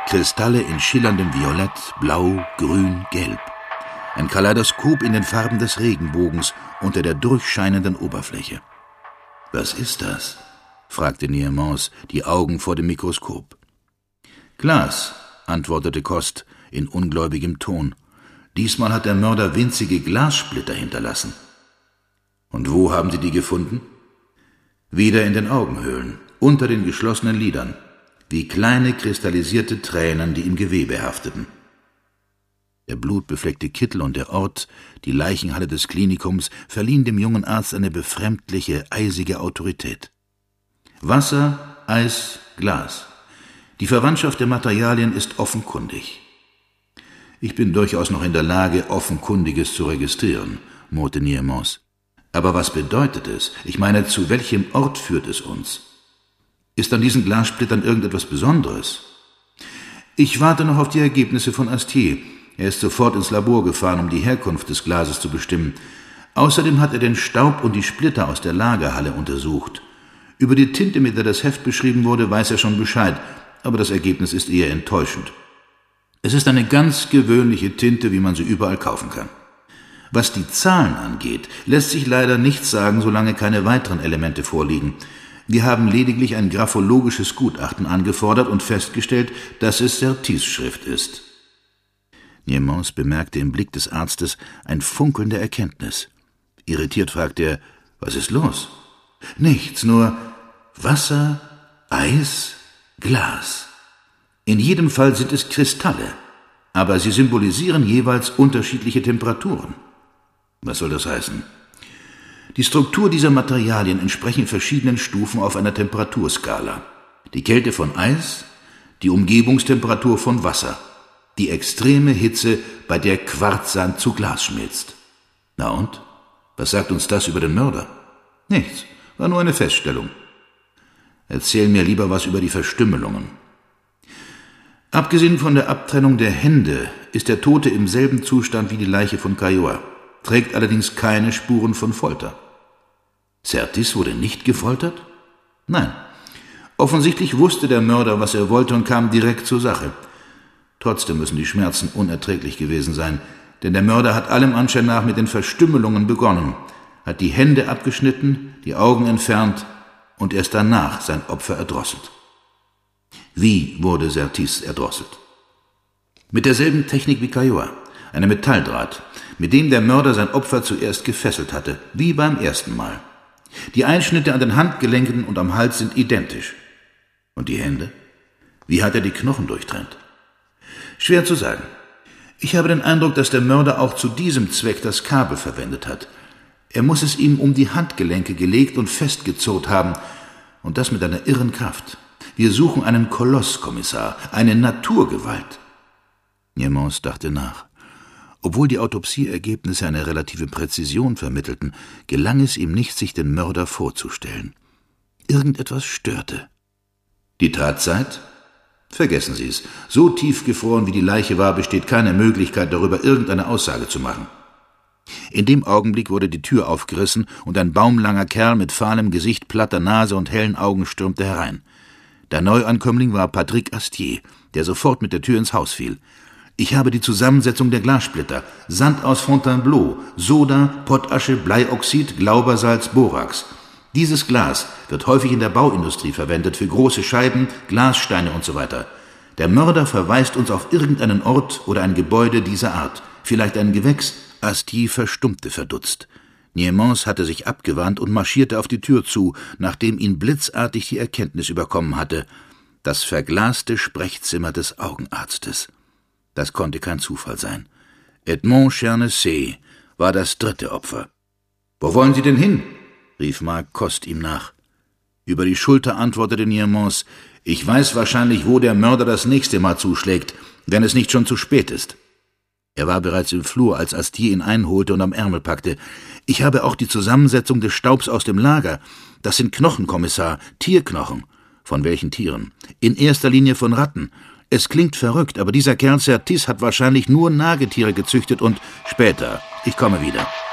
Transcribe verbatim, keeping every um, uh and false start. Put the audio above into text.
Kristalle in schillerndem Violett, Blau, Grün, Gelb. Ein Kaleidoskop in den Farben des Regenbogens unter der durchscheinenden Oberfläche. »Was ist das?« fragte Niemans, die Augen vor dem Mikroskop. »Glas«, antwortete Coste in ungläubigem Ton. »Diesmal hat der Mörder winzige Glassplitter hinterlassen.« »Und wo haben Sie die gefunden?« »Wieder in den Augenhöhlen, unter den geschlossenen Lidern, wie kleine kristallisierte Tränen, die im Gewebe hafteten.« Der blutbefleckte Kittel und der Ort, die Leichenhalle des Klinikums, verliehen dem jungen Arzt eine befremdliche, eisige Autorität. Wasser, Eis, Glas. Die Verwandtschaft der Materialien ist offenkundig. »Ich bin durchaus noch in der Lage, Offenkundiges zu registrieren«, murrte Niemans. »Aber was bedeutet es? Ich meine, zu welchem Ort führt es uns? Ist an diesen Glassplittern irgendetwas Besonderes?« »Ich warte noch auf die Ergebnisse von Astier. Er ist sofort ins Labor gefahren, um die Herkunft des Glases zu bestimmen. Außerdem hat er den Staub und die Splitter aus der Lagerhalle untersucht. Über die Tinte, mit der das Heft beschrieben wurde, weiß er schon Bescheid, aber das Ergebnis ist eher enttäuschend. Es ist eine ganz gewöhnliche Tinte, wie man sie überall kaufen kann. Was die Zahlen angeht, lässt sich leider nichts sagen, solange keine weiteren Elemente vorliegen. Wir haben lediglich ein graphologisches Gutachten angefordert und festgestellt, dass es Sertys Schrift ist.« Niemans bemerkte im Blick des Arztes ein Funkeln der Erkenntnis. Irritiert fragte er, »Was ist los?« »Nichts, nur Wasser, Eis, Glas. In jedem Fall sind es Kristalle, aber sie symbolisieren jeweils unterschiedliche Temperaturen.« »Was soll das heißen?« »Die Struktur dieser Materialien entsprechen verschiedenen Stufen auf einer Temperaturskala. Die Kälte von Eis, die Umgebungstemperatur von Wasser, die extreme Hitze, bei der Quarzsand zu Glas schmilzt.« »Na und? Was sagt uns das über den Mörder?« »Nichts, war nur eine Feststellung.« »Erzähl mir lieber was über die Verstümmelungen.« »Abgesehen von der Abtrennung der Hände ist der Tote im selben Zustand wie die Leiche von Caillois, trägt allerdings keine Spuren von Folter.« »Sertys wurde nicht gefoltert?« »Nein. Offensichtlich wusste der Mörder, was er wollte und kam direkt zur Sache. Trotzdem müssen die Schmerzen unerträglich gewesen sein, denn der Mörder hat allem Anschein nach mit den Verstümmelungen begonnen, hat die Hände abgeschnitten, die Augen entfernt und erst danach sein Opfer erdrosselt.« »Wie wurde Sertys erdrosselt?« »Mit derselben Technik wie Caillois, einem Metalldraht, mit dem der Mörder sein Opfer zuerst gefesselt hatte, wie beim ersten Mal. Die Einschnitte an den Handgelenken und am Hals sind identisch. Und die Hände? Wie hat er die Knochen durchtrennt?« »Schwer zu sagen. Ich habe den Eindruck, dass der Mörder auch zu diesem Zweck das Kabel verwendet hat. Er muss es ihm um die Handgelenke gelegt und festgezurrt haben, und das mit einer irren Kraft. Wir suchen einen Koloss, Kommissar, eine Naturgewalt.« Niemans dachte nach. Obwohl die Autopsieergebnisse eine relative Präzision vermittelten, gelang es ihm nicht, sich den Mörder vorzustellen. Irgendetwas störte. »Die Tatzeit?« »Vergessen Sie es. So tiefgefroren, wie die Leiche war, besteht keine Möglichkeit, darüber irgendeine Aussage zu machen.« In dem Augenblick wurde die Tür aufgerissen und ein baumlanger Kerl mit fahlem Gesicht, platter Nase und hellen Augen stürmte herein. Der Neuankömmling war Patrick Astier, der sofort mit der Tür ins Haus fiel. »Ich habe die Zusammensetzung der Glassplitter. Sand aus Fontainebleau, Soda, Pottasche, Bleioxid, Glaubersalz, Borax. Dieses Glas wird häufig in der Bauindustrie verwendet, für große Scheiben, Glassteine und so weiter. Der Mörder verweist uns auf irgendeinen Ort oder ein Gebäude dieser Art, vielleicht ein Gewächs.« Astier verstummte verdutzt. Niemans hatte sich abgewandt und marschierte auf die Tür zu, nachdem ihn blitzartig die Erkenntnis überkommen hatte. Das verglaste Sprechzimmer des Augenarztes. Das konnte kein Zufall sein. Edmond Chernessy war das dritte Opfer. »Wo wollen Sie denn hin?« rief Marc Coste ihm nach. Über die Schulter antwortete Niemans, »Ich weiß wahrscheinlich, wo der Mörder das nächste Mal zuschlägt, wenn es nicht schon zu spät ist.« Er war bereits im Flur, als Astier ihn einholte und am Ärmel packte. »Ich habe auch die Zusammensetzung des Staubs aus dem Lager. Das sind Knochen, Kommissar, Tierknochen.« »Von welchen Tieren?« »In erster Linie von Ratten. Es klingt verrückt, aber dieser Kerl Sertys hat wahrscheinlich nur Nagetiere gezüchtet und später. Ich komme wieder.«